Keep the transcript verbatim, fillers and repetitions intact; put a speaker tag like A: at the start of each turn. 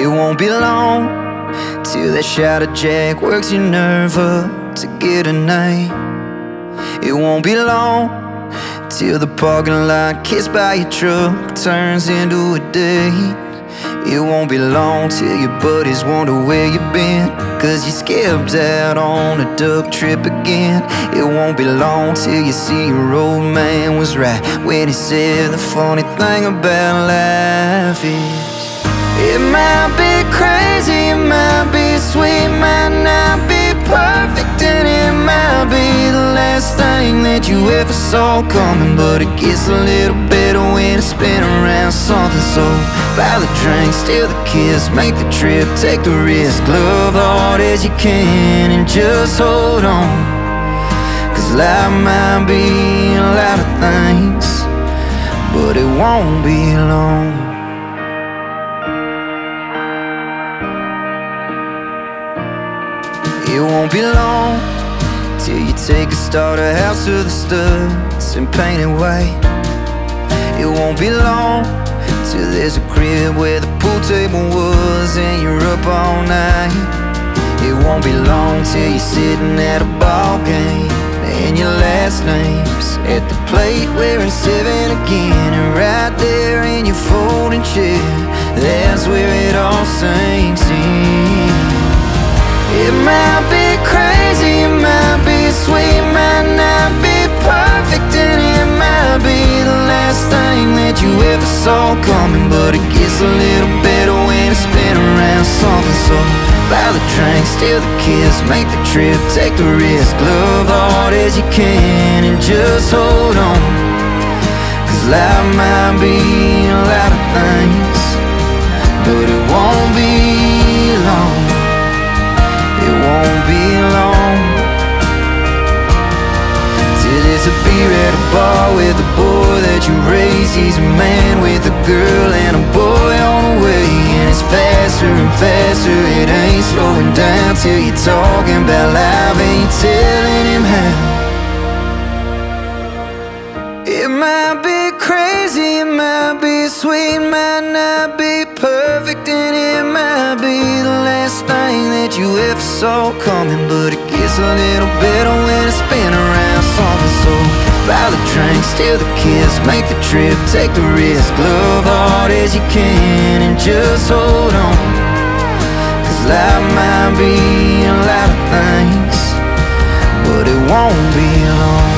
A: It won't be long till that shadow jack works your nerve up to get a night. It won't be long till the parking lot kissed by your truck turns into a date. It won't be long till your buddies wonder where you've been, cause you skipped out on a duck trip again. It won't be long till you see your old man was right when he said the funny thing about life is, it might be crazy, it might be sweet, might not be perfect, and it might be the last thing that you ever saw coming. But it gets a little better when it's been around something. So buy the drink, steal the kiss, make the trip, take the risk, love hard as you can and just hold on, cause life might be a lot of things, but it won't be long. It won't be long till you take a starter house to the studs and paint it white. It won't be long till there's a crib where the pool table was and you're up all night. It won't be long till you're sitting at a ball game and your last name's at the plate wearing seven again. And right there in your folding chair, that's where it all sinks in. It might be crazy, it might be sweet, might not be perfect, and it might be the last thing that you ever saw coming. But it gets a little better when it's been around something. So buy the drink, steal the kiss, make the trip, take the risk, love hard as you can and just hold on, cause life might be a lot of things, but it won't be long. It won't be long till there's a beer at a bar with the boy that you raised. He's a man with a girl and a boy on the way, and it's faster and faster, it ain't slowing down till you're talking about life and you're telling him how. It might be crazy, it might be sweet, might not be perfect, and it might be the last thing that you ever saw coming. But it gets a little better when it's been around something. So buy the drink, steal the kiss, make the trip, take the risk, love hard as you can and just hold on, cause life might be a lot of things, but it won't be long.